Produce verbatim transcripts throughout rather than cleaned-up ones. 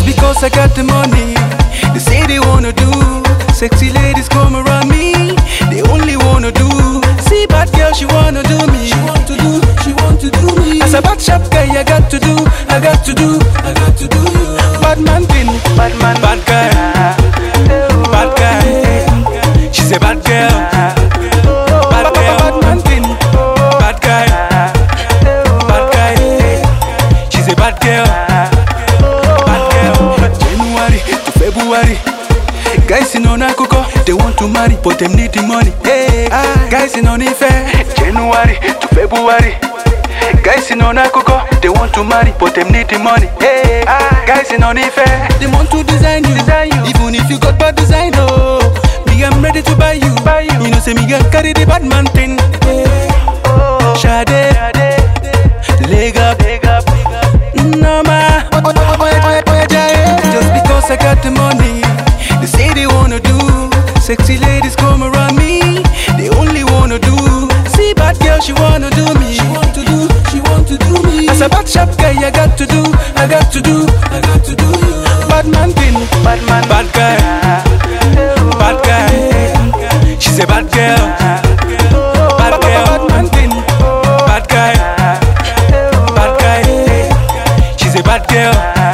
Just because I got the money, they say they wanna do. Sexy ladies come around me, they only wanna do. See bad girl, she wanna do me. She want to do, she want to do me. As a bad shop guy, I got to do, I got to do, I got to do you. Bad man thing, bad man, bad guy, bad guy. She's a bad girl, bad girl, bad man thing, bad guy, bad guy. She's a bad girl, bad girl. January to February. Guys in Onakoko, they want to marry, but them need the money. Hey, ah, guys in Onife, January to February. Guys in Onakoko, they want to marry, but them need the money. Hey, ah, guys in Onife, they want to design you, design you. Even if you got bad design, oh, me I'm ready to buy you, buy you. You know, say me can carry the bad man thing. Hey, oh, Sade, leg up, leg up, no ma. Just because I got the money. They say they wanna do. Sexy ladies come around me, they only wanna do. See bad girl, she wanna do me. She want to do, she want to do me. As a bad shop guy, I got to do, I got to do, I got to do you. Bad man thing, bad man, bad guy, bad guy. She's a bad girl, bad girl. Bad man thing, bad guy, bad guy. She's a bad girl.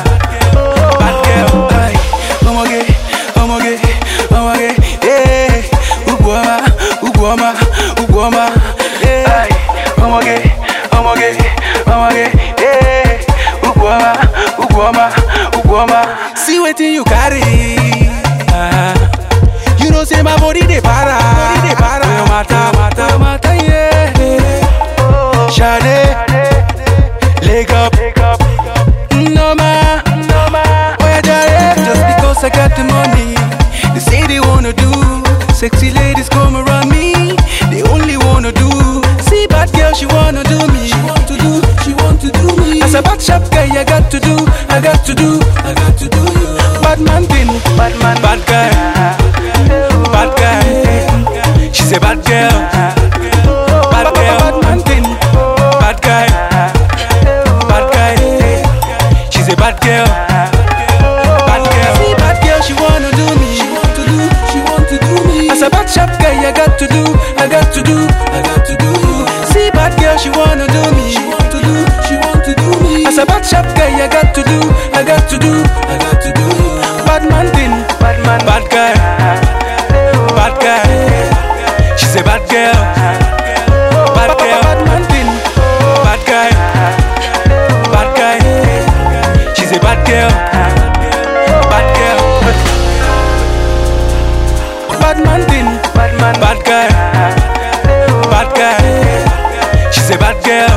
Ugwama, Ugwama, yeah. Omoge, omoge, omoge, yeah. Ugwama, Ugwama, Ugwama. See wetin you carry. Uh, you know say my body dey para, body dey para. Your mata, mata, mata, yeah. Sade, leg up, no ma, no ma. Oya jare. Just because I got the money, they say they wanna do. Sexy ladies come around me, they only wanna do. See bad girl, she wanna do me. She want to do, she want to do me. As a bad shop guy, I got to do, I got to do, I got to do you. Bad man thing, bad man, bad guy, bad guy. She's a bad girl, bad girl. Bad man thing, bad guy, bad guy. She's a bad girl, bad girl. See bad girl, she wanna do me. She want to do, she want to do me. As a bad shop guy, I got to do, I got to do, I got to do you. See bad girl, she wanna do me. She want to do, she want to do me. As a bad shop guy, I got to do, I got to do, I got to do you. Bad man thing, bad man, bad guy, bad guy. She's a bad girl, bad girl. Bad man thing, bad guy, bad guy. She's a bad girl, bad girl. Bad man thing, bad man, bad guy, bad guy. She's a bad girl.